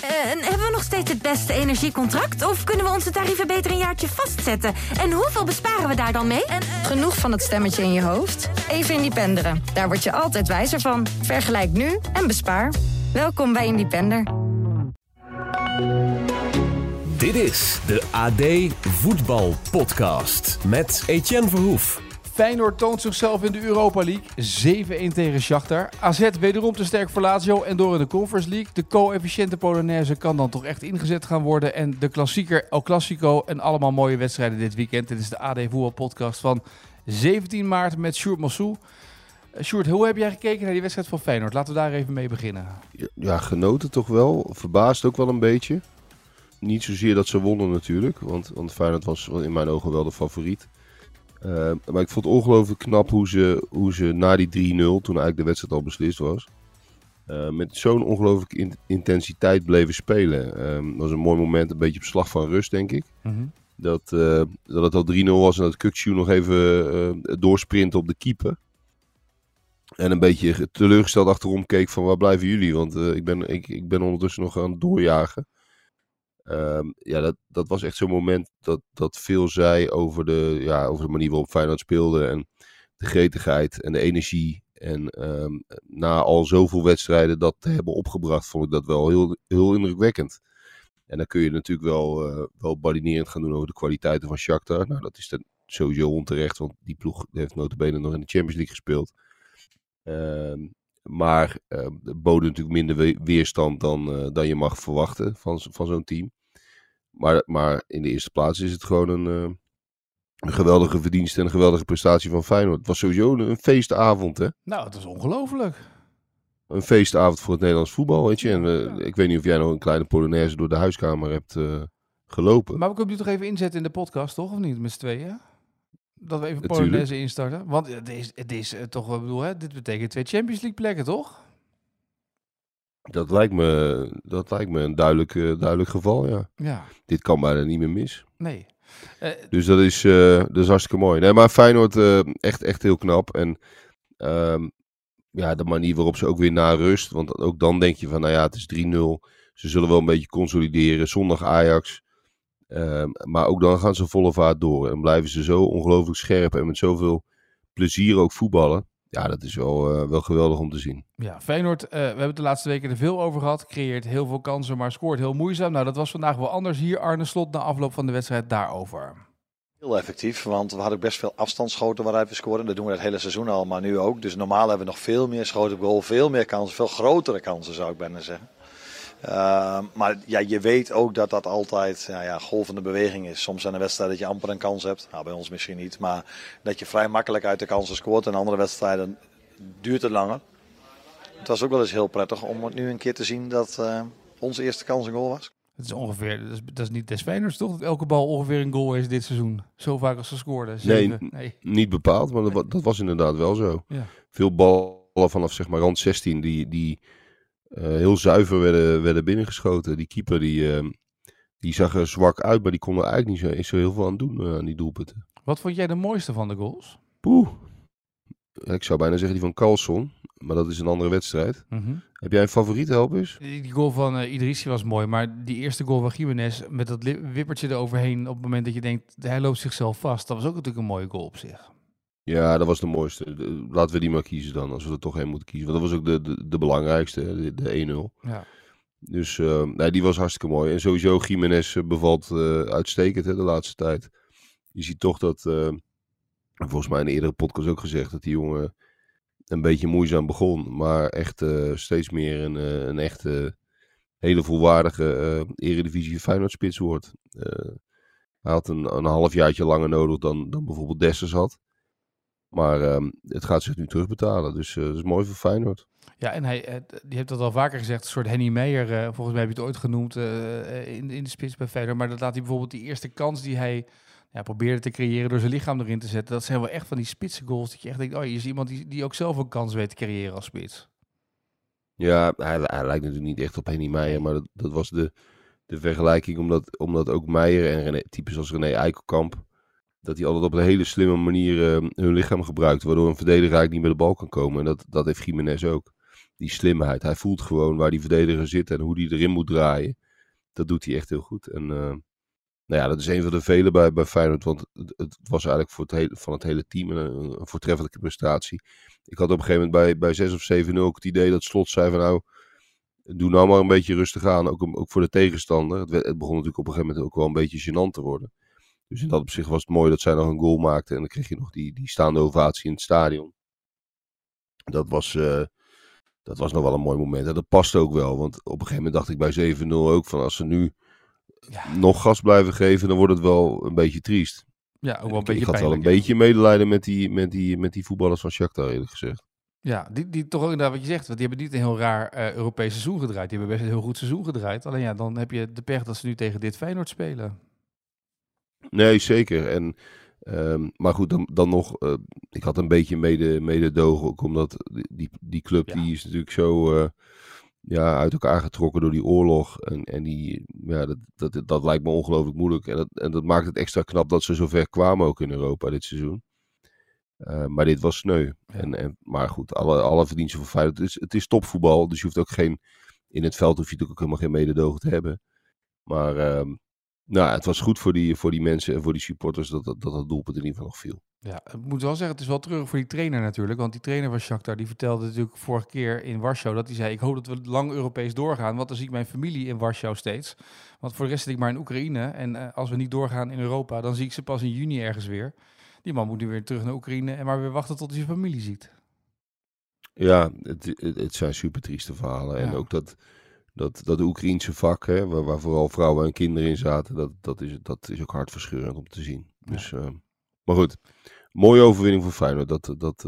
En hebben we nog steeds het beste energiecontract? Of kunnen we onze tarieven beter een jaartje vastzetten? En hoeveel besparen we daar dan mee? Genoeg van het stemmetje in je hoofd? Even Independeren. Daar word je altijd wijzer van. Vergelijk nu en bespaar. Welkom bij Independer. Dit is de AD Voetbal Podcast met Etienne Verhoef. Feyenoord toont zichzelf in de Europa League. 7-1 tegen Shakhtar. AZ wederom te sterk voor Lazio en door in de Conference League. De co-efficiënte Polonaise kan dan toch echt ingezet gaan worden. En de klassieker El Clasico en allemaal mooie wedstrijden dit weekend. Dit is de AD Voetbal Podcast van 17 maart met Sjoerd Massou. Sjoerd, hoe heb jij gekeken naar die wedstrijd van Feyenoord? Laten we daar even mee beginnen. Ja, genoten toch wel. Verbaasd ook wel een beetje. Niet zozeer dat ze wonnen natuurlijk. Want Feyenoord was in mijn ogen wel de favoriet. Maar ik vond het ongelooflijk knap hoe ze na die 3-0, toen eigenlijk de wedstrijd al beslist was, met zo'n ongelooflijke intensiteit bleven spelen. Dat was een mooi moment, een beetje op slag van rust, denk ik. Mm-hmm. Dat het al 3-0 was en dat Kukçu nog even doorsprint op de keeper. En een beetje teleurgesteld achterom keek van waar blijven jullie? Want ik ben ondertussen nog aan het doorjagen. Dat was echt zo'n moment dat veel zei over de manier waarop Feyenoord speelde. En de gretigheid en de energie. En na al zoveel wedstrijden dat te hebben opgebracht, vond ik dat wel heel, heel indrukwekkend. En dan kun je natuurlijk wel badinerend gaan doen over de kwaliteiten van Shakhtar. Nou, dat is dan sowieso onterecht, want die ploeg heeft nota bene nog in de Champions League gespeeld. Maar boden natuurlijk minder weerstand dan je mag verwachten van zo'n team. Maar in de eerste plaats is het gewoon een geweldige verdienste en een geweldige prestatie van Feyenoord. Het was sowieso een feestavond, hè? Nou, het was ongelooflijk. Een feestavond voor het Nederlands voetbal, weet je. En ik weet niet of jij nog een kleine Polonaise door de huiskamer hebt gelopen. Maar we kunnen die toch even inzetten in de podcast, toch? Of niet, met z'n tweeën? Dat we even Polonaise instarten. Want het is toch, ik bedoel, hè, dit betekent 2 Champions League plekken, toch? Dat lijkt me een duidelijk geval, ja. Dit kan bijna niet meer mis. Nee. Dus dat is hartstikke mooi. Nee, maar Feyenoord echt heel knap. En de manier waarop ze ook weer na rust. Want ook dan denk je van, nou ja, het is 3-0. Ze zullen wel een beetje consolideren. Zondag Ajax. Maar ook dan gaan ze volle vaart door. En blijven ze zo ongelooflijk scherp en met zoveel plezier ook voetballen. Ja, dat is wel geweldig om te zien. Ja, Feyenoord, we hebben het de laatste weken er veel over gehad. Creëert heel veel kansen, maar scoort heel moeizaam. Nou, dat was vandaag wel anders. Hier Arne Slot na afloop van de wedstrijd daarover. Heel effectief, want we hadden best veel afstandsschoten waaruit we scoren. Dat doen we het hele seizoen al, maar nu ook. Dus normaal hebben we nog veel meer schoten op goal, veel meer kansen, veel grotere kansen zou ik bijna zeggen. Maar ja, je weet ook dat dat altijd golvende beweging is. Soms zijn er wedstrijden dat je amper een kans hebt. Nou, bij ons misschien niet. Maar dat je vrij makkelijk uit de kansen scoort. En andere wedstrijden duurt het langer. Het was ook wel eens heel prettig om het nu een keer te zien dat onze eerste kans een goal was. Het is ongeveer, dat is niet des Feyenoords toch? Dat elke bal ongeveer een goal is dit seizoen. Zo vaak als ze scoorden. Nee, niet bepaald. Maar dat was inderdaad wel zo. Ja. Veel ballen vanaf zeg maar rand 16 die heel zuiver werden binnengeschoten. Die keeper die zag er zwak uit, maar die kon er eigenlijk niet zo heel veel aan doen aan die doelpunten. Wat vond jij de mooiste van de goals? Ik zou bijna zeggen die van Carlson, maar dat is een andere wedstrijd. Mm-hmm. Heb jij een favoriet, Helpers? Die goal van Idrissi was mooi, maar die eerste goal van Gimenez met dat wippertje eroverheen op het moment dat je denkt, hij loopt zichzelf vast. Dat was ook natuurlijk een mooie goal op zich. Ja, dat was de mooiste. Laten we die maar kiezen dan, als we er toch één moeten kiezen. Want dat was ook de belangrijkste, de 1-0. Ja. Dus die was hartstikke mooi. En sowieso, Gimenez bevalt uitstekend de laatste tijd. Je ziet toch dat, volgens mij in een eerdere podcast ook gezegd, dat die jongen een beetje moeizaam begon. Maar echt steeds meer een echte, hele volwaardige Eredivisie Feyenoord-spits wordt. Hij had een halfjaartje langer nodig dan bijvoorbeeld Dessers had. Maar het gaat zich nu terugbetalen. Dus dat is mooi voor Feyenoord. Ja, en die heeft dat al vaker gezegd. Een soort Henny Meijer. Volgens mij heb je het ooit genoemd in de spits bij Feyenoord. Maar dat laat hij bijvoorbeeld die eerste kans die hij probeerde te creëren door zijn lichaam erin te zetten. Dat zijn wel echt van die spitse goals. Dat je echt denkt, je is iemand die ook zelf een kans weet te creëren als spits. Ja, hij lijkt natuurlijk niet echt op Henny Meijer. Maar dat was de vergelijking. Omdat ook Meijer en types als René Eikelkamp, dat die altijd op een hele slimme manier hun lichaam gebruikt. Waardoor een verdediger eigenlijk niet met de bal kan komen. En dat heeft Gimenez ook. die slimheid. Hij voelt gewoon waar die verdediger zit en hoe die erin moet draaien. Dat doet hij echt heel goed. En nou ja, dat is een van de vele bij Feyenoord. Want het was eigenlijk van het hele team een voortreffelijke prestatie. Ik had op een gegeven moment bij 6 of 7-0 ook het idee dat Slot zei van nou, doe nou maar een beetje rustig aan. Ook voor de tegenstander. Het begon natuurlijk op een gegeven moment ook wel een beetje gênant te worden. Dus in dat opzicht was het mooi dat zij nog een goal maakte. En dan kreeg je nog die staande ovatie in het stadion. Dat was nog wel een mooi moment. En dat paste ook wel. Want op een gegeven moment dacht ik bij 7-0 ook van als ze nu nog gas blijven geven, dan wordt het wel een beetje triest. Ja, ook wel een beetje ik had wel een pijnlijk, beetje medelijden met die voetballers van Shakhtar, eerlijk gezegd. Ja, die toch ook inderdaad wat je zegt. Want die hebben niet een heel raar Europees seizoen gedraaid. Die hebben best een heel goed seizoen gedraaid. Alleen ja, dan heb je de pech dat ze nu tegen dit Feyenoord spelen. Nee, zeker. En, maar goed, dan nog... ik had een beetje mededogen ook, omdat die club die is natuurlijk zo uit elkaar getrokken door die oorlog. En dat lijkt me ongelooflijk moeilijk. En dat maakt het extra knap dat ze zo ver kwamen ook in Europa dit seizoen. Maar dit was sneu. Ja. Maar goed, alle verdiensten van Feyenoord. Het is topvoetbal, dus je hoeft ook geen... In het veld hoef je natuurlijk ook helemaal geen mededogen te hebben. Maar het was goed voor die mensen en voor die supporters dat doelpunt in ieder geval nog viel. Ja, ik moet wel zeggen, het is wel terug voor die trainer natuurlijk. Want die trainer van Shakhtar, die vertelde natuurlijk vorige keer in Warschau dat hij zei, ik hoop dat we lang Europees doorgaan, want dan zie ik mijn familie in Warschau steeds. Want voor de rest zit ik maar in Oekraïne. En als we niet doorgaan in Europa, dan zie ik ze pas in juni ergens weer. Die man moet nu weer terug naar Oekraïne en maar weer wachten tot hij zijn familie ziet. Ja, het zijn super trieste verhalen. Ja. En ook dat Oekraïense vak, hè, waar vooral vrouwen en kinderen in zaten, dat is ook hartverscheurend om te zien. Ja. Dus, maar goed, mooie overwinning voor Feyenoord.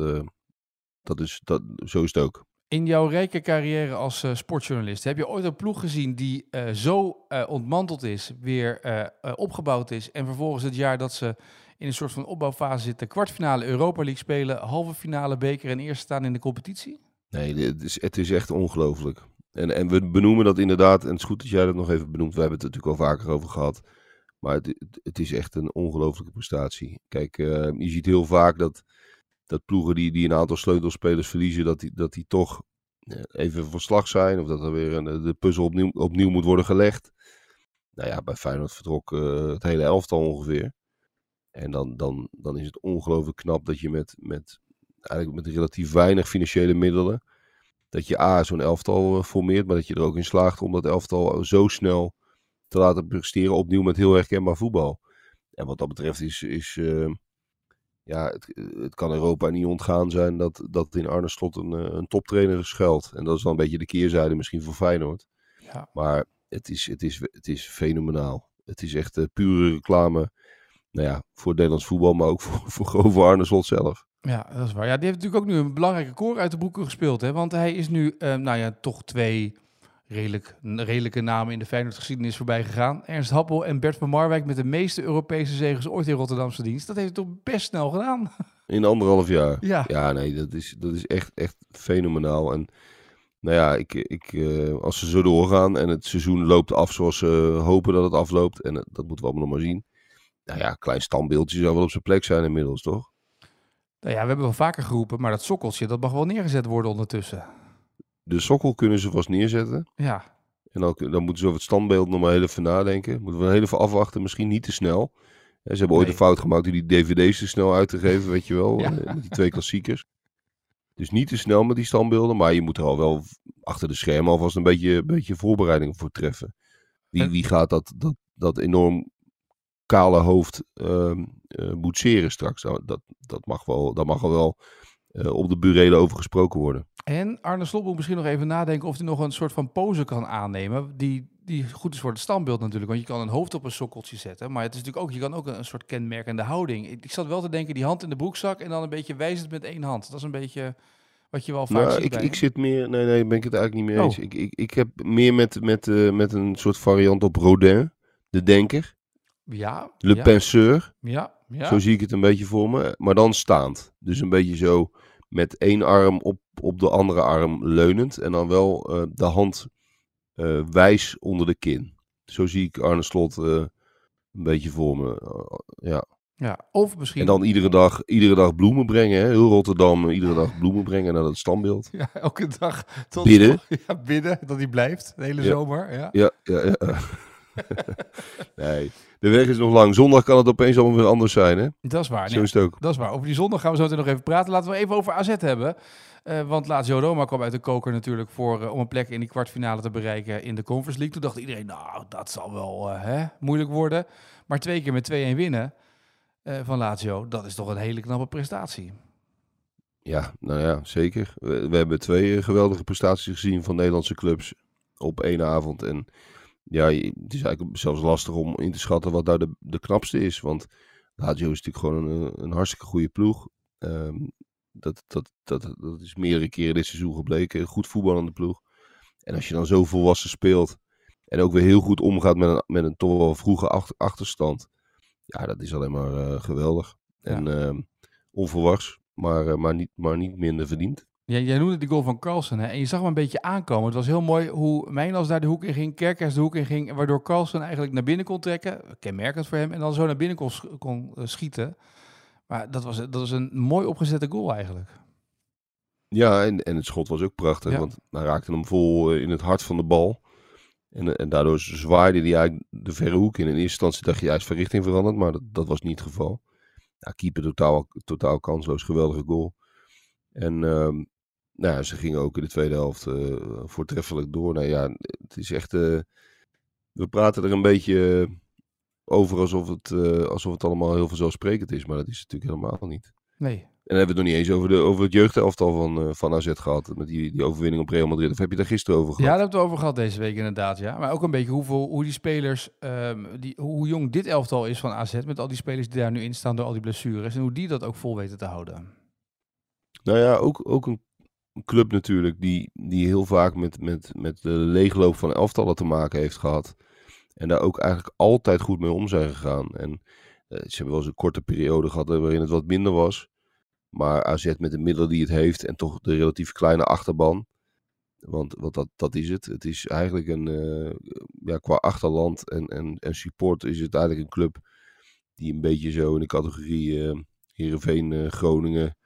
Zo is het ook. In jouw rijke carrière als sportjournalist, heb je ooit een ploeg gezien die zo ontmanteld is, weer opgebouwd is en vervolgens het jaar dat ze in een soort van opbouwfase zitten, kwartfinale Europa League spelen, halve finale beker en eerst staan in de competitie? Nee, het is echt ongelooflijk. En we benoemen dat inderdaad, en het is goed dat jij dat nog even benoemt, we hebben het er natuurlijk al vaker over gehad, maar het is echt een ongelooflijke prestatie. Kijk, je ziet heel vaak dat ploegen die een aantal sleutelspelers verliezen, dat die toch even van slag zijn, of dat er weer de puzzel opnieuw moet worden gelegd. Nou ja, bij Feyenoord vertrok het hele elftal ongeveer. En dan is het ongelooflijk knap dat je met relatief weinig financiële middelen, dat je zo'n elftal formeert, maar dat je er ook in slaagt om dat elftal zo snel te laten presteren, opnieuw met heel herkenbaar voetbal. En wat dat betreft het kan Europa niet ontgaan zijn dat in Arne Slot een toptrainer schuilt. En dat is dan een beetje de keerzijde misschien voor Feyenoord. Ja. Maar het is fenomenaal. Het is echt pure reclame. Nou ja, voor het Nederlands voetbal, maar ook voor Arne Slot zelf. Ja, dat is waar. Ja, die heeft natuurlijk ook nu een belangrijke koor uit de broeken gespeeld. Hè? Want hij is nu toch 2 redelijke namen in de Feyenoord-geschiedenis voorbij gegaan. Ernst Happel en Bert van Marwijk met de meeste Europese zegens ooit in Rotterdamse dienst. Dat heeft hij toch best snel gedaan. In 1,5 jaar. Ja, nee, dat is echt fenomenaal. En nou ja, als ze zo doorgaan en het seizoen loopt af zoals ze hopen dat het afloopt, en dat moeten we allemaal nog maar zien. Nou ja, klein standbeeldje zou wel op zijn plek zijn inmiddels, toch? Nou ja, we hebben wel vaker geroepen, maar dat sokkeltje, dat mag wel neergezet worden ondertussen. De sokkel kunnen ze vast neerzetten. Ja. En dan moeten ze over het standbeeld nog maar heel even nadenken. Moeten we heel even afwachten, misschien niet te snel. Ze hebben ooit een fout gemaakt door die dvd's te snel uit te geven, weet je wel. Ja. Met die 2 klassiekers. Dus niet te snel met die standbeelden, maar je moet er al wel achter de schermen alvast een beetje voorbereiding voor treffen. Wie gaat dat enorm kale hoofd boetseren straks? Dat mag er wel op de burelen over gesproken worden. En Arne Slot moet misschien nog even nadenken of hij nog een soort van pose kan aannemen die goed is voor het standbeeld natuurlijk. Want je kan een hoofd op een sokkeltje zetten, maar het is natuurlijk ook, je kan ook een soort kenmerkende houding. Ik zat wel te denken, die hand in de broekzak en dan een beetje wijzend met 1 hand. Dat is een beetje wat je wel vaak ziet. Ik zit meer, nee, ben ik het eigenlijk niet meer eens. Ik heb meer met een soort variant op Rodin, de denker. Ja. Le penseur. Ja. Zo zie ik het een beetje voor me. Maar dan staand. Dus een beetje zo met 1 arm op de andere arm leunend. En dan wel de hand wijs onder de kin. Zo zie ik Arne Slot een beetje voor me. Ja. Ja, of misschien... En dan iedere dag bloemen brengen. Hè? Heel Rotterdam, iedere dag bloemen brengen naar dat standbeeld. Ja, elke dag. Bidden. Ja, bidden, dat hij blijft, de hele zomer. Ja. Ja. Nee, de weg is nog lang. Zondag kan het opeens allemaal weer anders zijn, hè? Dat is waar. Zo is het ook. Dat is waar. Over die zondag gaan we zo meteen nog even praten. Laten we even over AZ hebben. Want Lazio Roma kwam uit de koker natuurlijk om een plek in die kwartfinale te bereiken in de Conference League. Toen dacht iedereen, nou, dat zal wel moeilijk worden. Maar 2 keer met 2-1 winnen van Lazio, dat is toch een hele knappe prestatie. Ja, nou ja, zeker. We hebben 2 geweldige prestaties gezien van Nederlandse clubs op 1 avond. En ja, het is eigenlijk zelfs lastig om in te schatten wat daar de knapste is. Want Lazio is natuurlijk gewoon een hartstikke goede ploeg. Dat is meerdere keren dit seizoen gebleken. Een goed voetballende ploeg. En als je dan zo volwassen speelt en ook weer heel goed omgaat met een toch wel vroege achterstand. Ja, dat is alleen maar geweldig. Ja. En onverwachts, maar niet minder verdiend. Ja, jij noemde die goal van Carlsen, hè? En je zag hem een beetje aankomen. Het was heel mooi hoe Mijnals daar de hoek in ging, Kerkers de hoek in ging, waardoor Carlsen eigenlijk naar binnen kon trekken, kenmerkend voor hem, en dan zo naar binnen kon schieten. Maar dat was een mooi opgezette goal eigenlijk. Ja, en het schot was ook prachtig, want hij raakte hem vol in het hart van de bal. En daardoor zwaaide hij eigenlijk de verre hoek in. In eerste instantie dacht je, hij is van richting veranderd, maar dat was niet het geval. Ja, keeper totaal kansloos, geweldige goal. En ze gingen ook in de tweede helft voortreffelijk door. Nou ja, het is echt... we praten er een beetje over alsof het allemaal heel vanzelfsprekend is. Maar dat is het natuurlijk helemaal niet. Nee. En dan hebben we het nog niet eens over het jeugdelftal van AZ gehad. Met die overwinning op Real Madrid. Of heb je daar gisteren over gehad? Ja, daar hebben we het over gehad deze week inderdaad. Ja. Maar ook een beetje hoe die spelers... hoe jong dit elftal is van AZ. Met al die spelers die daar nu in staan door al die blessures. En hoe die dat ook vol weten te houden. Nou ja, ook een club natuurlijk die heel vaak met de leegloop van elftallen te maken heeft gehad. En daar ook eigenlijk altijd goed mee om zijn gegaan. En ze hebben wel eens een korte periode gehad waarin het wat minder was. Maar AZ met de middelen die het heeft en toch de relatief kleine achterban. Want dat is het. Het is eigenlijk qua achterland en support is het eigenlijk een club die een beetje zo in de categorie Heerenveen, Groningen,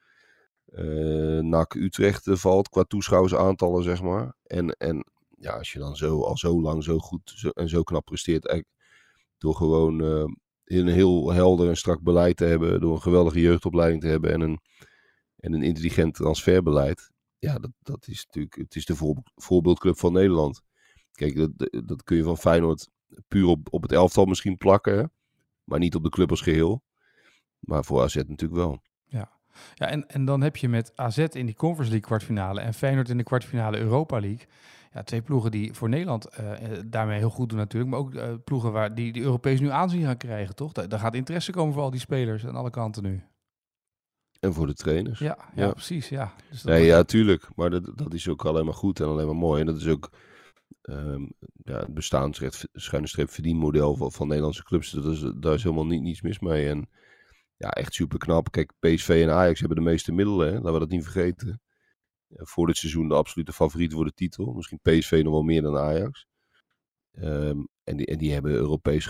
NAC, Utrecht valt qua toeschouwersaantallen, zeg maar. En ja, als je dan al zo lang zo goed en zo knap presteert, eigenlijk door gewoon een heel helder en strak beleid te hebben, door een geweldige jeugdopleiding te hebben en een intelligent transferbeleid. Ja, dat is natuurlijk, het is de voorbeeldclub van Nederland. Kijk, dat kun je van Feyenoord puur op het elftal misschien plakken, hè? Maar niet op de club als geheel. Maar voor AZ natuurlijk wel. Ja, en dan heb je met AZ in die Conference League kwartfinale en Feyenoord in de kwartfinale Europa League. Ja, 2 ploegen die voor Nederland daarmee heel goed doen natuurlijk. Maar ook ploegen waar die Europees nu aanzien gaan krijgen, toch? Daar gaat interesse komen voor al die spelers aan alle kanten nu. En voor de trainers. Ja, precies. Ja. Dus ja, tuurlijk. Maar dat is ook alleen maar goed en alleen maar mooi. En dat is ook het bestaansrecht verdienmodel van Nederlandse clubs. Daar is helemaal niets mis mee. En ja, echt super knap. Kijk, PSV en Ajax hebben de meeste middelen. Hè? Laten we dat niet vergeten. Voor dit seizoen de absolute favorieten voor de titel. Misschien PSV nog wel meer dan Ajax. En die hebben Europees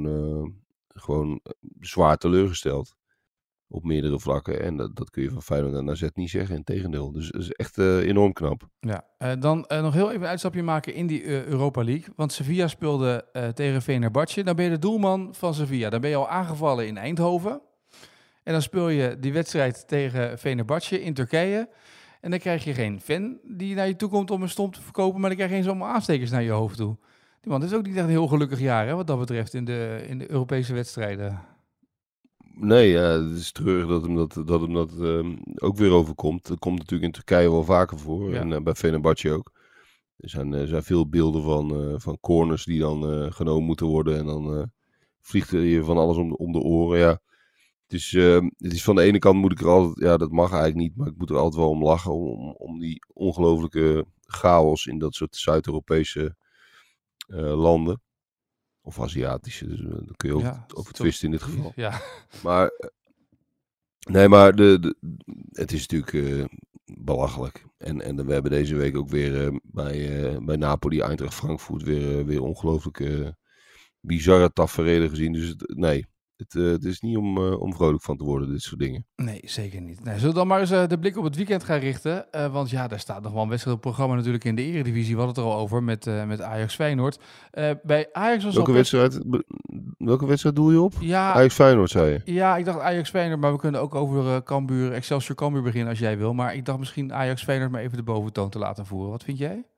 gewoon zwaar teleurgesteld. Op meerdere vlakken. En dat kun je van Feyenoord en AZ niet zeggen. Integendeel. Dus dat is echt enorm knap. Ja, dan nog heel even een uitstapje maken in die Europa League. Want Sevilla speelde tegen Fenerbahce. Dan ben je de doelman van Sevilla. Dan ben je al aangevallen in Eindhoven. En dan speel je die wedstrijd tegen Fenerbahce in Turkije. En dan krijg je geen fan die naar je toe komt om een stomp te verkopen. Maar dan krijg je eens allemaal aanstekers naar je hoofd toe. Die man is ook niet echt een heel gelukkig jaar, hè, wat dat betreft in de Europese wedstrijden. Nee, het is treurig dat hem dat ook weer overkomt. Dat komt natuurlijk in Turkije wel vaker voor. Ja. En bij Fenerbahce ook. Er zijn veel beelden van corners die dan genomen moeten worden. En dan vliegt er je van alles om de oren. Ja. Het is van de ene kant moet ik er altijd... Ja, dat mag eigenlijk niet. Maar ik moet er altijd wel om lachen. Om die ongelofelijke chaos in dat soort Zuid-Europese landen. Of Aziatische, dus daar kun je over twisten in dit geval. Ja. Maar het is natuurlijk belachelijk. En we hebben deze week ook weer bij Napoli, Eintracht Frankfurt weer ongelooflijke bizarre taferelen gezien. Dus nee, Het is niet om vrolijk van te worden, dit soort dingen. Nee, zeker niet. Nee, zullen we dan maar eens de blik op het weekend gaan richten? Want ja, daar staat nog wel een wedstrijd op het programma natuurlijk in de Eredivisie. We hadden het er al over met Ajax Feyenoord. Bij Ajax was Welke wedstrijd doe je op? Ja, Ajax Feyenoord, zei je? Ja, ik dacht Ajax Feyenoord, maar we kunnen ook over Excelsior Cambuur beginnen als jij wil. Maar ik dacht misschien Ajax Feyenoord maar even de boventoon te laten voeren. Wat vind jij?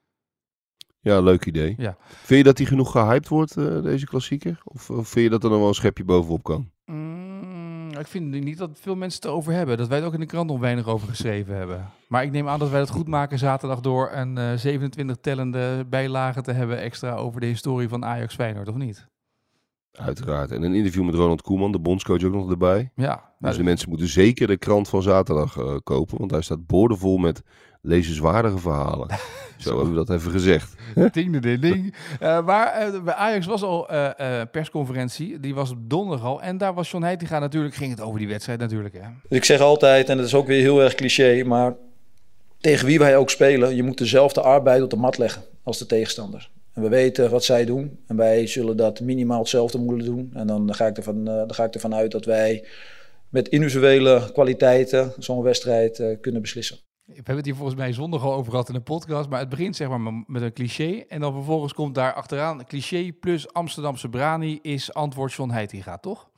Ja, leuk idee. Ja. Vind je dat die genoeg gehyped wordt, deze klassieker? Of vind je dat er nog wel een schepje bovenop kan? Ik vind niet dat veel mensen het erover hebben. Dat wij het ook in de krant nog weinig over geschreven hebben. Maar ik neem aan dat wij het goed maken zaterdag door een 27 tellende bijlage te hebben extra over de historie van Ajax Feyenoord, of niet? Uiteraard. En een interview met Ronald Koeman, de bondscoach, ook nog erbij. Ja. Dus de mensen moeten zeker de krant van zaterdag kopen, want hij staat boordevol met lezenswaardige verhalen. Zo hebben we dat even gezegd. Ding. Maar bij Ajax was al persconferentie. Die was op donderdag al. En daar was John Heitinga natuurlijk. Ging het over die wedstrijd natuurlijk. Hè? Dus ik zeg altijd, en dat is ook weer heel erg cliché, maar tegen wie wij ook spelen, je moet dezelfde arbeid op de mat leggen als de tegenstander. En we weten wat zij doen. En wij zullen dat minimaal hetzelfde moeten doen. En dan ga ik ervan uit dat wij met individuele kwaliteiten zo'n wedstrijd kunnen beslissen. We hebben het hier volgens mij zondag al over gehad in de podcast. Maar het begint zeg maar met een cliché. En dan vervolgens komt daar achteraan cliché plus Amsterdamse brani is antwoord John Heitinga, toch?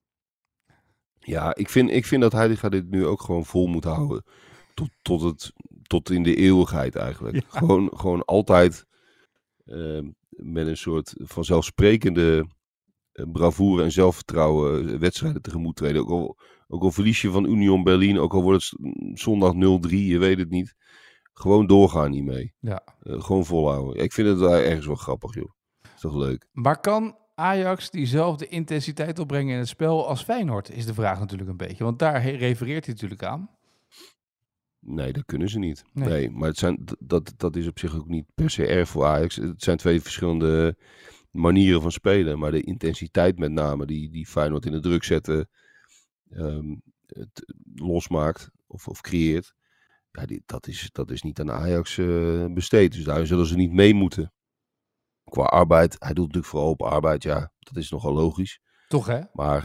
Ja, ik vind dat Heitinga dit nu ook gewoon vol moet houden. Tot in de eeuwigheid eigenlijk. Ja. Gewoon altijd met een soort vanzelfsprekende bravoure en zelfvertrouwen wedstrijden tegemoet treden. Ook al verlies je van Union Berlin, ook al wordt het zondag 0-3, je weet het niet. Gewoon doorgaan hiermee. Ja. Gewoon volhouden. Ik vind het ergens wel grappig, joh. Is toch leuk. Maar kan Ajax diezelfde intensiteit opbrengen in het spel als Feyenoord, is de vraag natuurlijk een beetje. Want daar refereert hij natuurlijk aan. Nee, dat kunnen ze niet. Nee. Nee, maar dat is op zich ook niet per se erg voor Ajax. Het zijn twee verschillende manieren van spelen. Maar de intensiteit met name die Feyenoord in de druk zetten, het losmaakt of creëert. Ja, dat is niet aan Ajax besteed. Dus daar zullen ze niet mee moeten. Qua arbeid, hij doet natuurlijk vooral op arbeid. Ja, dat is nogal logisch. Toch hè? Maar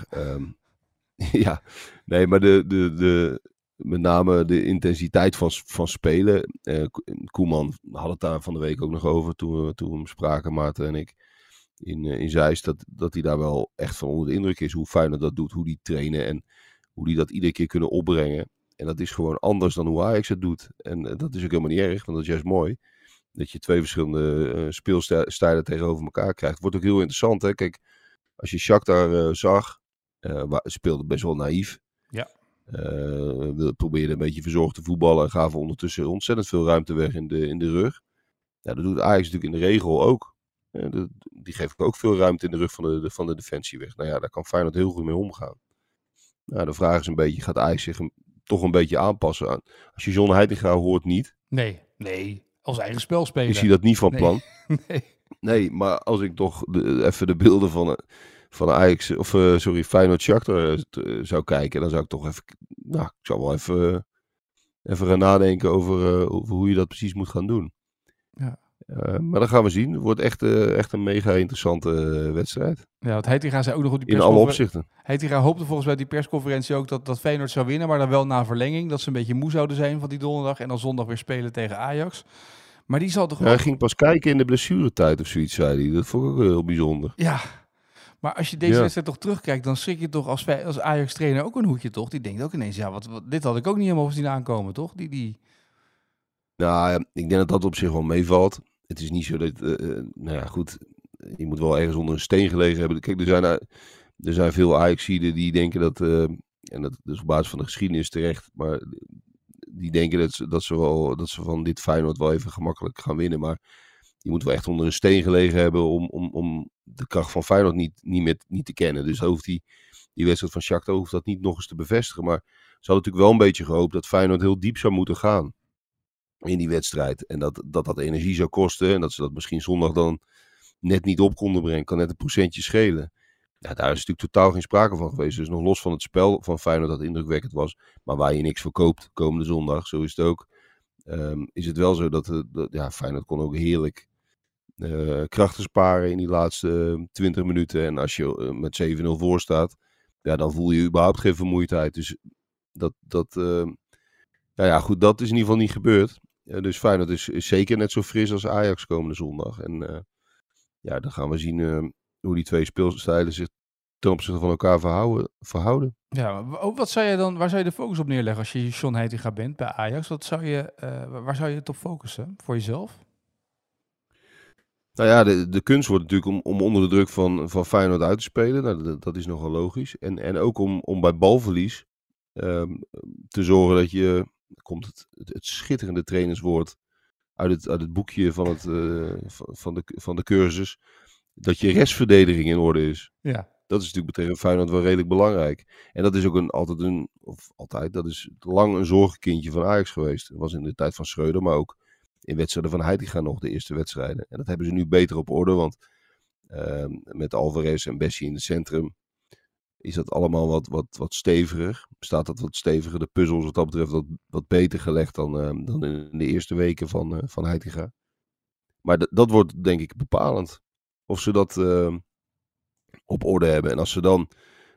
ja, nee, maar met name de intensiteit van spelen. Koeman had het daar van de week ook nog over toen we hem spraken, Maarten en ik. In Zeist, dat hij daar wel echt van onder de indruk is. Hoe Feyenoord dat doet, hoe die trainen en hoe die dat iedere keer kunnen opbrengen. En dat is gewoon anders dan hoe Ajax het doet. En dat is ook helemaal niet erg, want dat is juist mooi. Dat je twee verschillende speelstijlen tegenover elkaar krijgt. Wordt ook heel interessant, hè. Kijk, als je Shakhtar zag, speelde best wel naïef. Ja. Probeerde een beetje verzorgd te voetballen en gaven ondertussen ontzettend veel ruimte weg in de rug. Ja, dat doet Ajax natuurlijk in de regel ook. Die geeft ook veel ruimte in de rug van de defensie weg. Nou ja, daar kan Feyenoord heel goed mee omgaan. Nou, de vraag is een beetje, gaat Ajax zich toch een beetje aanpassen aan? Als je John Heitinga hoort niet. Nee, als eigen spel spelen. Is hij dat niet van plan? Nee, maar als ik toch even de beelden van Ajax, Feyenoord Shakhtar zou kijken, dan zou ik toch even, ik zou wel even gaan nadenken over hoe je dat precies moet gaan doen. Ja. Maar dat gaan we zien. Het wordt echt een mega interessante wedstrijd. Ja, want Heitinga zei ook nog op die in alle opzichten. Heitinga hoopte volgens mij op die persconferentie ook dat Feyenoord zou winnen, maar dan wel na verlenging. Dat ze een beetje moe zouden zijn van die donderdag en dan zondag weer spelen tegen Ajax. Maar die zal toch hij ging pas kijken in de blessuretijd of zoiets, zei hij. Dat vond ik ook heel bijzonder. Ja, maar als je deze wedstrijd toch terugkijkt, dan schrik je toch als Ajax-trainer ook een hoedje, toch? Die denkt ook ineens, dit had ik ook niet helemaal zien aankomen, toch? Nou, ik denk dat op zich wel meevalt. Het is niet zo dat, goed, je moet wel ergens onder een steen gelegen hebben. Kijk, er zijn veel Ajaxiden die denken dat, en dat is op basis van de geschiedenis terecht, maar die denken dat ze van dit Feyenoord wel even gemakkelijk gaan winnen. Maar je moet wel echt onder een steen gelegen hebben om de kracht van Feyenoord niet te kennen. Dus hoeft die wedstrijd van Shakhtar hoeft dat niet nog eens te bevestigen. Maar ze hadden natuurlijk wel een beetje gehoopt dat Feyenoord heel diep zou moeten gaan in die wedstrijd. En dat energie zou kosten. En dat ze dat misschien zondag dan net niet op konden brengen. Kan net een procentje schelen. Ja, daar is natuurlijk totaal geen sprake van geweest. Dus nog los van het spel van Feyenoord dat indrukwekkend was. Maar waar je niks voor koopt komende zondag. Zo is het ook. Is het wel zo dat Feyenoord kon ook heerlijk krachten sparen in die laatste 20 minuten. En als je met 7-0 voor staat, ja, dan voel je überhaupt geen vermoeidheid. Dus goed, dat is in ieder geval niet gebeurd. Dus Feyenoord is zeker net zo fris als Ajax komende zondag. En dan gaan we zien hoe die twee speelstijlen zich ten opzichte van elkaar verhouden. Ja, waar zou je de focus op neerleggen als je John Heitinga bent bij Ajax? Waar zou je het op focussen voor jezelf? Nou ja, de kunst wordt natuurlijk om onder de druk van Feyenoord uit te spelen. Nou, dat is nogal logisch. En ook om bij balverlies te zorgen dat je... komt het schitterende trainerswoord uit het boekje van de cursus. Dat je restverdediging in orde is. Ja. Dat is natuurlijk tegen Feyenoord wel redelijk belangrijk. En dat is ook dat is lang een zorgenkindje van Ajax geweest. Dat was in de tijd van Schreuder, maar ook in wedstrijden van Heitinga nog, de eerste wedstrijden. En dat hebben ze nu beter op orde, want met Alvarez en Bessie in het centrum is dat allemaal wat steviger. Staat dat wat steviger, de puzzels wat dat betreft wat beter gelegd dan in de eerste weken van Heitinga. Maar dat wordt denk ik bepalend. Of ze dat op orde hebben. En als ze dan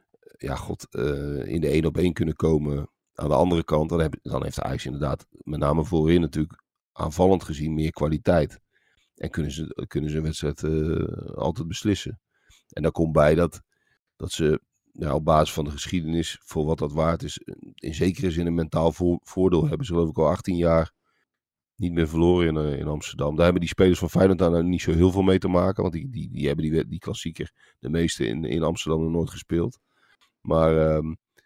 in de 1-op-1 kunnen komen aan de andere kant, dan heeft Ajax inderdaad met name voorin natuurlijk aanvallend gezien meer kwaliteit. En kunnen ze een wedstrijd altijd beslissen. En daar komt bij dat ze op basis van de geschiedenis, voor wat dat waard is, in zekere zin een mentaal voordeel hebben. Ze geloof ik al 18 jaar niet meer verloren in Amsterdam. Daar hebben die spelers van Feyenoord daar niet zo heel veel mee te maken. Want die hebben die klassieker, de meeste in Amsterdam, nog nooit gespeeld. Maar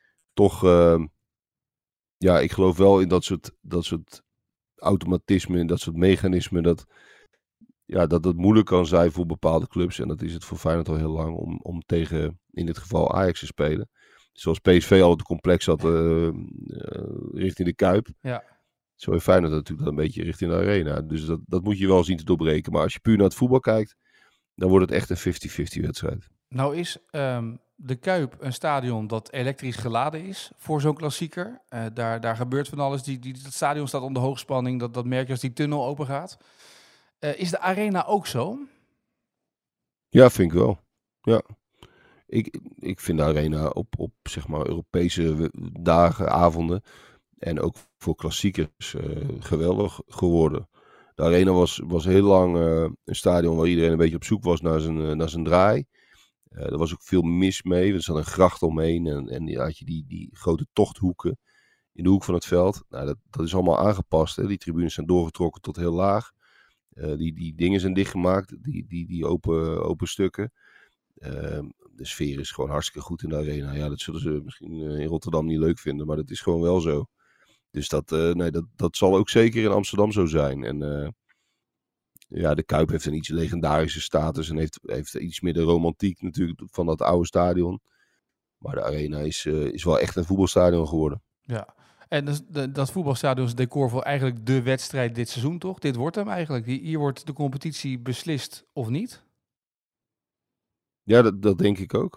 ik geloof wel in dat soort automatisme, in dat soort mechanismen, dat het moeilijk kan zijn voor bepaalde clubs. En dat is het voor Feyenoord al heel lang om tegen, in dit geval, Ajax te spelen. Zoals PSV altijd een complex had richting de Kuip. Ja. Zo heeft Feyenoord natuurlijk een beetje richting de Arena. Dus dat moet je wel zien te doorbreken. Maar als je puur naar het voetbal kijkt, dan wordt het echt een 50-50 wedstrijd. Nou is de Kuip een stadion dat elektrisch geladen is voor zo'n klassieker. Daar gebeurt van alles. Dat stadion staat onder hoogspanning. Dat merk je als die tunnel open gaat. Is de Arena ook zo? Ja, vind ik wel. Ja. Ik vind de Arena op zeg maar Europese dagen, avonden en ook voor klassiekers geweldig geworden. De Arena was heel lang een stadion waar iedereen een beetje op zoek was naar zijn draai. Er was ook veel mis mee. Er zat een gracht omheen en had je die grote tochthoeken in de hoek van het veld. Nou, dat is allemaal aangepast. Hè. Die tribunes zijn doorgetrokken tot heel laag. Die dingen zijn dichtgemaakt, die open stukken. De sfeer is gewoon hartstikke goed in de Arena. Ja, dat zullen ze misschien in Rotterdam niet leuk vinden, maar dat is gewoon wel zo. Dus dat zal ook zeker in Amsterdam zo zijn. En de Kuip heeft een iets legendarische status en heeft iets meer de romantiek natuurlijk van dat oude stadion. Maar de Arena is wel echt een voetbalstadion geworden. Ja. En dat voetbalstadion is decor voor eigenlijk de wedstrijd dit seizoen, toch? Dit wordt hem eigenlijk. Hier wordt de competitie beslist of niet? Ja, dat denk ik ook.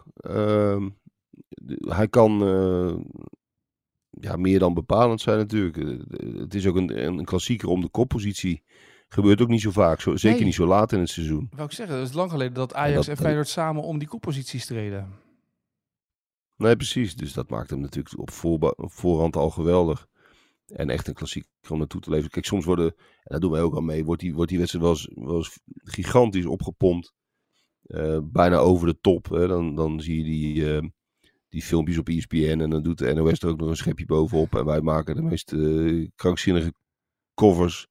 Hij kan meer dan bepalend zijn natuurlijk. Het is ook een klassieker om de koppositie. Gebeurt ook niet zo vaak. Zeker niet zo laat in het seizoen. Wou ik zeggen, het is lang geleden dat Ajax en Feyenoord samen om die koppositie streden. Nee, precies. Dus dat maakt hem natuurlijk op voorhand al geweldig. En echt een klassieker om naartoe te leven. Kijk, soms en daar doen wij ook al mee, wordt die wedstrijd wel eens gigantisch opgepompt. Bijna over de top. Hè. Dan zie je die filmpjes op ESPN en dan doet de NOS er ook nog een schepje bovenop. En wij maken de meest krankzinnige covers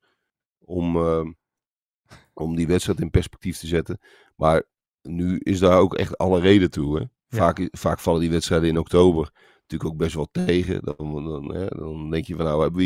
om die wedstrijd in perspectief te zetten. Maar nu is daar ook echt alle reden toe. Hè. Ja. Vaak vallen die wedstrijden in oktober natuurlijk ook best wel tegen. Dan denk je van hebben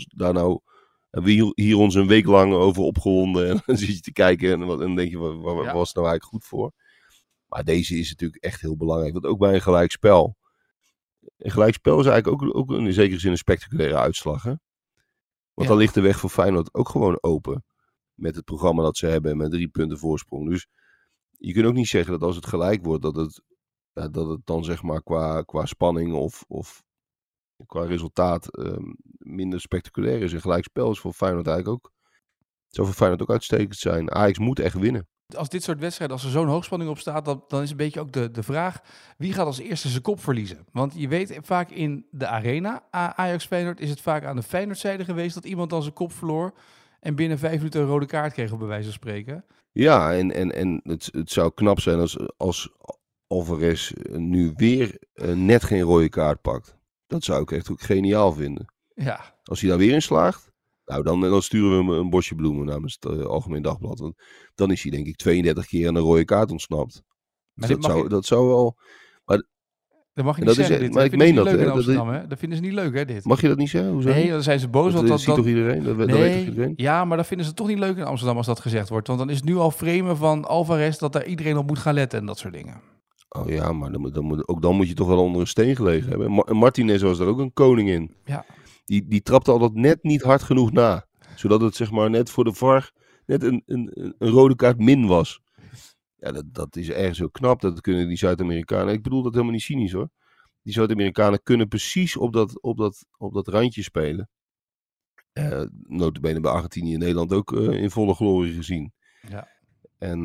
we hier ons een week lang over opgewonden. En dan zit je te kijken en dan denk je, waar was het nou eigenlijk goed voor? Maar deze is natuurlijk echt heel belangrijk. Want ook bij een gelijkspel. Een gelijkspel is eigenlijk ook in zekere zin een spectaculaire uitslag. Hè? Want dan ligt de weg voor Feyenoord ook gewoon open. Met het programma dat ze hebben en met 3 punten voorsprong. Dus je kunt ook niet zeggen dat als het gelijk wordt, dat het dan zeg maar qua spanning of qua resultaat minder spectaculair is. Een gelijkspel is voor Feyenoord eigenlijk ook zou voor Feyenoord ook uitstekend zijn. Ajax moet echt winnen. Als dit soort wedstrijden, als er zo'n hoogspanning op staat, dan is een beetje ook de vraag, wie gaat als eerste zijn kop verliezen? Want je weet vaak in de arena, Ajax-Feyenoord, is het vaak aan de Feyenoordzijde geweest dat iemand dan zijn kop verloor en binnen 5 minuten een rode kaart kreeg, op bij wijze van spreken. Ja, en het zou knap zijn als Alvarez nu weer net geen rode kaart pakt. Dat zou ik echt ook geniaal vinden. Ja. Als hij daar weer in slaagt, nou, dan sturen we hem een bosje bloemen namens het Algemeen Dagblad. Want dan is hij denk ik 32 keer aan een rode kaart ontsnapt. Dus dat zou wel... Maar, dat mag je niet zeggen, dit. Maar ik meen dat. Dat vinden ze niet leuk, hè, dit. Mag je dat niet zeggen? Hoezo? Nee, dan zijn ze boos. Dat ziet toch iedereen? Dat weet toch iedereen? Ja, maar dat vinden ze toch niet leuk in Amsterdam als dat gezegd wordt. Want dan is het nu al framen van Alvarez dat daar iedereen op moet gaan letten en dat soort dingen. Oh ja, maar dan moet je toch wel onder een steen gelegen hebben. Martinez was er ook een koning in. Ja. Die trapte altijd net niet hard genoeg na. Zodat het zeg maar net voor de VAR net een rode kaart min was. Ja, dat is ergens heel knap. Dat kunnen die Zuid-Amerikanen. Ik bedoel dat helemaal niet cynisch hoor. Die Zuid-Amerikanen kunnen precies op dat randje spelen. Nota bene bij Argentinië en Nederland ook in volle glorie gezien. Ja. En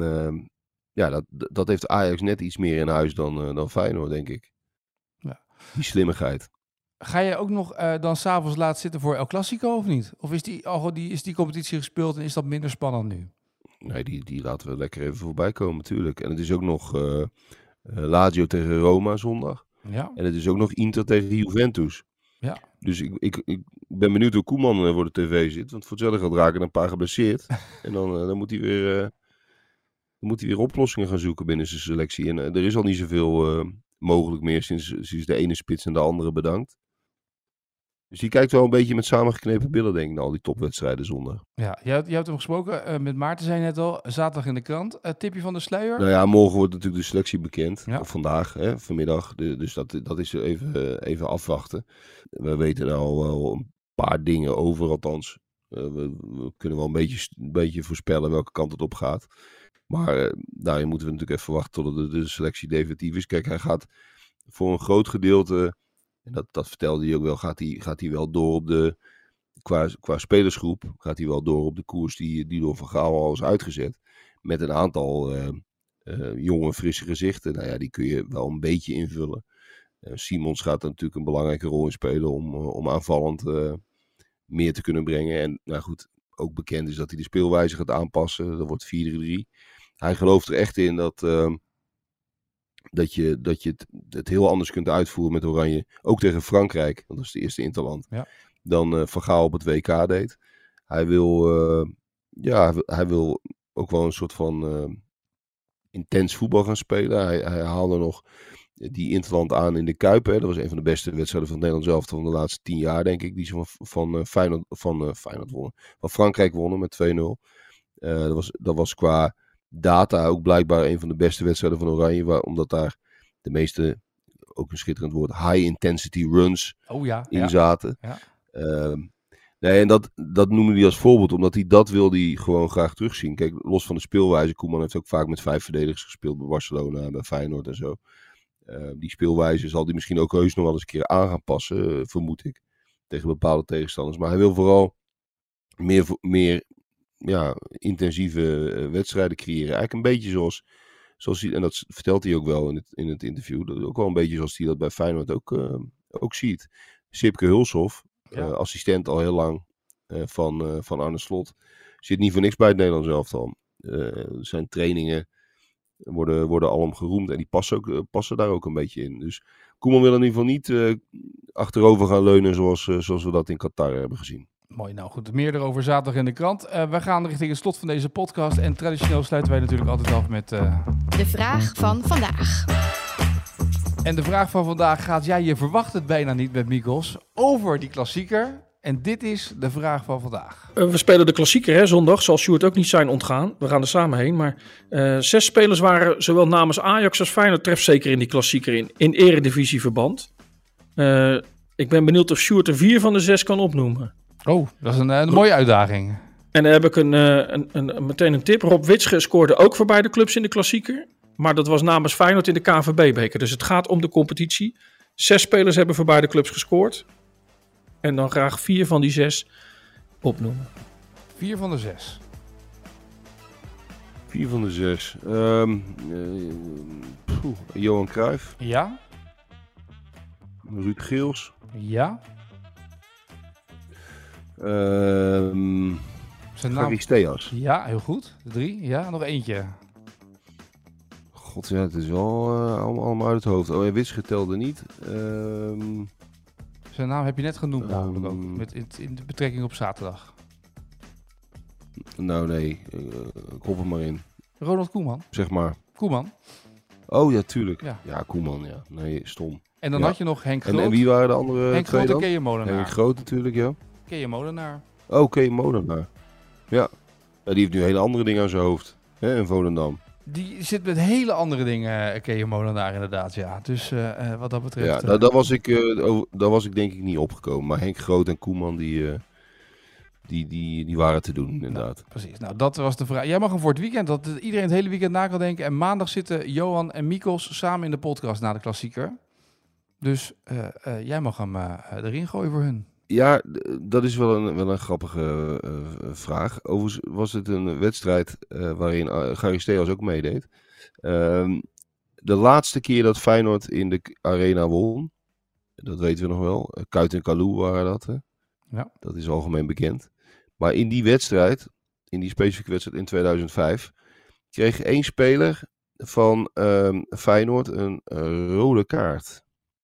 dat heeft Ajax net iets meer in huis dan Feyenoord, denk ik. Ja. Die slimmigheid. Ga je ook nog dan s'avonds laat zitten voor El Clasico of niet? Of is die competitie gespeeld en is dat minder spannend nu? Nee, die laten we lekker even voorbij komen natuurlijk. En het is ook nog Lazio tegen Roma zondag. Ja. En het is ook nog Inter tegen Juventus. Ja. Dus ik ben benieuwd hoe Koeman voor de tv zit. Want voor hetzelfde gaat raken er een paar geblesseerd. En dan moet hij weer oplossingen gaan zoeken binnen zijn selectie. En er is al niet zoveel mogelijk meer sinds de ene spits en de andere bedankt. Dus die kijkt wel een beetje met samengeknepen billen, denk ik, naar al die topwedstrijden zondag. Ja, jij hebt hem gesproken. Met Maarten zei net al, zaterdag in de krant. Tipje van de sluier? Nou ja, morgen wordt natuurlijk de selectie bekend. Ja. Of vandaag, vanmiddag. Dus dat is even afwachten. We weten nou wel een paar dingen over, althans. We kunnen wel een beetje voorspellen welke kant het op gaat. Maar daarin moeten we natuurlijk even wachten tot de selectie definitief is. Kijk, hij gaat voor een groot gedeelte, en dat vertelde hij ook wel, gaat hij wel door op de, qua spelersgroep, gaat hij wel door op de koers die door Van Gaal al is uitgezet. Met een aantal jonge, frisse gezichten. Nou ja, die kun je wel een beetje invullen. Simons gaat er natuurlijk een belangrijke rol in spelen om aanvallend meer te kunnen brengen. En nou goed, ook bekend is dat hij de speelwijze gaat aanpassen. Dat wordt 4-3-3. Hij gelooft er echt in dat je het heel anders kunt uitvoeren met Oranje. Ook tegen Frankrijk, want dat is de eerste interland. Ja. Dan Van Gaal op het WK deed. Hij wil ook wel een soort van intens voetbal gaan spelen. Hij haalde nog die interland aan in de Kuip. Hè. Dat was een van de beste wedstrijden van het Nederlands elftal van de laatste 10 jaar, denk ik. Die ze van Feyenoord wonnen. Van Frankrijk wonnen met 2-0. Dat was qua data ook blijkbaar een van de beste wedstrijden van Oranje. Omdat daar de meeste, ook een schitterend woord, high intensity runs in zaten. Ja. Nee, en dat noemde hij als voorbeeld, omdat dat wil hij gewoon graag terugzien. Kijk, los van de speelwijze, Koeman heeft ook vaak met 5 verdedigers gespeeld bij Barcelona, bij Feyenoord en zo. Die speelwijze zal hij misschien ook heus nog wel eens een keer aan gaan passen, vermoed ik, tegen bepaalde tegenstanders. Maar hij wil vooral meer intensieve wedstrijden creëren. Eigenlijk een beetje zoals hij, en dat vertelt hij ook wel in het interview, ook wel een beetje zoals hij dat bij Feyenoord ook ziet. Sipke Hulshoff, assistent al heel lang van Arne Slot, zit niet voor niks bij het Nederlands elftal. Zijn trainingen worden alom geroemd en die passen daar ook een beetje in. Dus Koeman wil in ieder geval niet achterover gaan leunen zoals we dat in Qatar hebben gezien. Mooi, nou goed, meer erover zaterdag in de krant. We gaan richting het slot van deze podcast en traditioneel sluiten wij natuurlijk altijd af met de vraag van vandaag. En de vraag van vandaag gaat, je verwacht het bijna niet met Mikkels, over die klassieker. En dit is de vraag van vandaag. We spelen de klassieker zondag, zal Sjoerd ook niet zijn ontgaan. We gaan er samen heen, maar 6 spelers waren zowel namens Ajax als Feyenoord trefzeker in die klassieker in eredivisieverband. Ik ben benieuwd of Sjoerd er 4 van de 6 kan opnoemen. Oh, dat is een mooie uitdaging. En dan heb ik meteen een tip. Rob Witsche scoorde ook voor beide clubs in de klassieker. Maar dat was namens Feyenoord in de KNVB-beker. Dus het gaat om de competitie. 6 spelers hebben voor beide clubs gescoord. En dan graag 4 van die 6 opnoemen. 4 van de 6. 4 van de 6. Johan Cruijff. Ja. Ruud Geels. Ja. Charisteas. Ja, heel goed. 3. Ja, nog eentje. God, ja, het is wel allemaal uit het hoofd. Oh, Witsche telde niet. Zijn naam heb je net genoemd namelijk ook. In de betrekking op zaterdag. Nou, nee. Kop er maar in. Ronald Koeman. Zeg maar. Koeman. Oh, ja, tuurlijk. Ja, Koeman, ja. Nee, stom. En dan had je nog Henk Groot. En wie waren de andere Henk twee Groot en dan? Keje Molenaar. Henk Groot natuurlijk, ja. Keje Molenaar. Oh, Keje Molenaar. Ja. Die heeft nu hele andere dingen aan zijn hoofd. Hè, in Volendam. Die zit met hele andere dingen, Keje Molenaar inderdaad, ja. Dus wat dat betreft... Ja, daar was ik denk ik niet opgekomen. Maar Henk Groot en Koeman, die waren te doen, inderdaad. Nou, precies. Nou, dat was de vraag. Jij mag hem voor het weekend, dat iedereen het hele weekend na kan denken. En maandag zitten Johan en Mikos samen in de podcast na de klassieker. Dus jij mag hem erin gooien voor hun. Ja, dat is wel een grappige vraag. Overigens was het een wedstrijd waarin Charisteas ook meedeed. De laatste keer dat Feyenoord in de arena won, dat weten we nog wel. Kuyt en Kalou waren dat. Hè? Ja. Dat is algemeen bekend. Maar in die wedstrijd, in die specifieke wedstrijd in 2005, kreeg 1 speler van Feyenoord een rode kaart.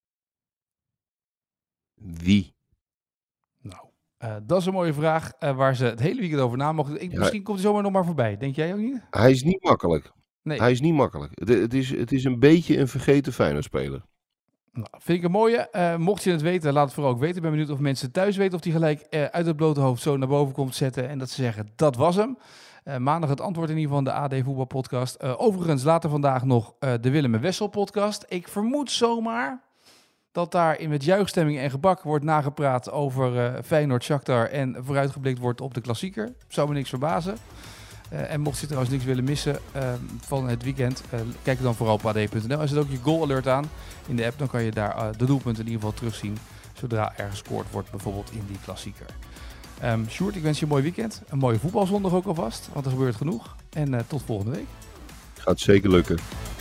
Wie? Dat is een mooie vraag waar ze het hele weekend over na mogen. Misschien komt hij zomaar nog maar voorbij. Denk jij ook niet? Hij is niet makkelijk. Nee. Hij is niet makkelijk. Het is een beetje een vergeten Feyenoord-speler. Nou, vind ik een mooie. Mocht je het weten, laat het vooral ook weten. Ik ben benieuwd of mensen thuis weten of die gelijk uit het blote hoofd zo naar boven komt zetten. En dat ze zeggen, dat was hem. Maandag het antwoord in ieder geval in de AD Voetbalpodcast. Overigens later vandaag nog de Willem en Wessel podcast. Ik vermoed zomaar dat daar met juichstemming en gebak wordt nagepraat over Feyenoord, Shakhtar en vooruitgeblikt wordt op de klassieker. Zou me niks verbazen. En mocht je trouwens niks willen missen van het weekend, kijk dan vooral op ad.nl. Er zit ook je goal alert aan in de app, dan kan je daar de doelpunten in ieder geval terugzien zodra er gescoord wordt, bijvoorbeeld in die klassieker. Sjoerd, ik wens je een mooi weekend. Een mooie voetbalzondag ook alvast, want er gebeurt genoeg. En tot volgende week. Gaat zeker lukken.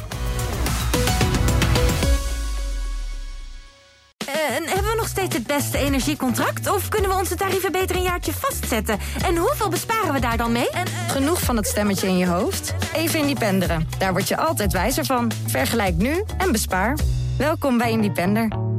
Hebben we nog steeds het beste energiecontract? Of kunnen we onze tarieven beter een jaartje vastzetten? En hoeveel besparen we daar dan mee? Genoeg van het stemmetje in je hoofd? Even Independeren. Daar word je altijd wijzer van. Vergelijk nu en bespaar. Welkom bij Independer.